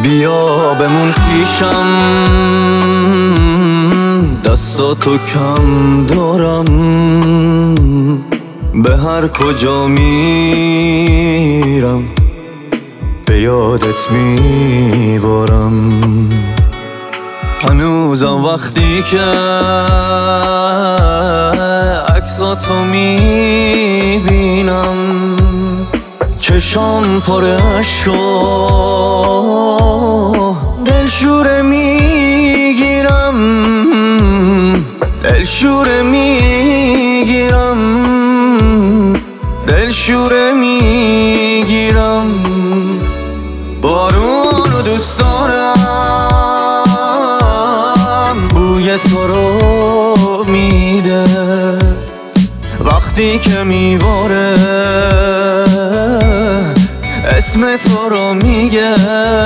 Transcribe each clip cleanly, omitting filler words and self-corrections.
بیا بمون پیشم، دستاتو کم دارم، به هر کجا میرم به یادت میبارم. هنوزم وقتی که عکساتو میبینم چشام پر اشک دلشوره میگیرم، دلشوره میگیرم، دلشوره میگیرم. بارونو دوست دارم، بوی تو رو میده وقتی که میباره، اسم تو رو میگه.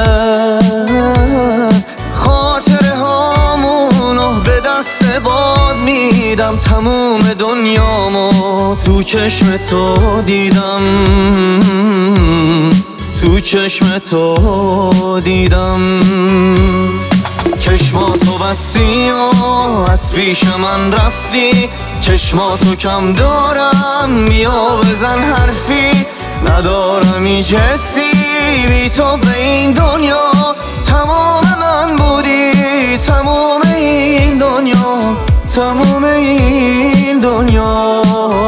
خاطره هامونو به دست باد میدم، تموم دنیامو تو چشم تو دیدم، تو چشم تو دیدم. چشماتو بستی و از پیش من رفتی، چشماتو کم دارم، بیا بزن حرفی. ندارم هیچ حسی بی تو به این دنیا، تمام من بودی، تمام این دنیا، تمام این دنیا.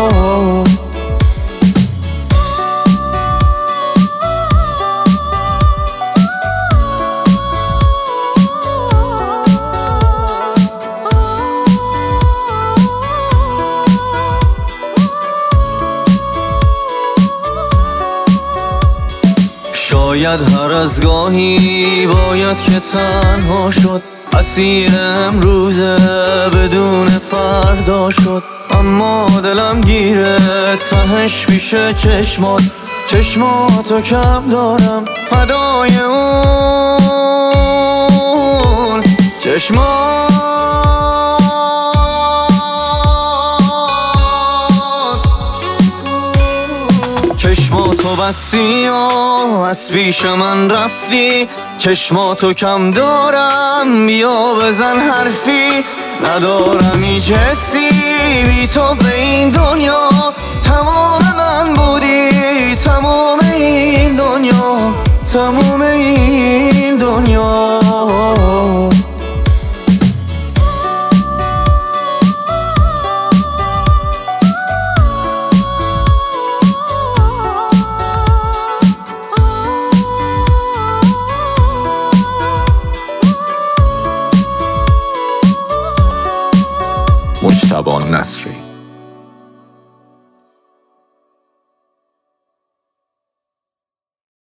شاید هر از گاهی باید که تنها شد، اسیر امروزه بدون فردا شد. اما دلم گیره تهش پیش چشمات، چشماتو کم دارم، فدای اون چشمات. چشماتو بستی و از پیش من رفتی، چشماتو کم دارم، بیا بزن حرفی. ندارم هیچ حسی بی تو به این دنیا، تمام من بودی، تمام این دنیا، تمام این دنیا. مجتبی نصری.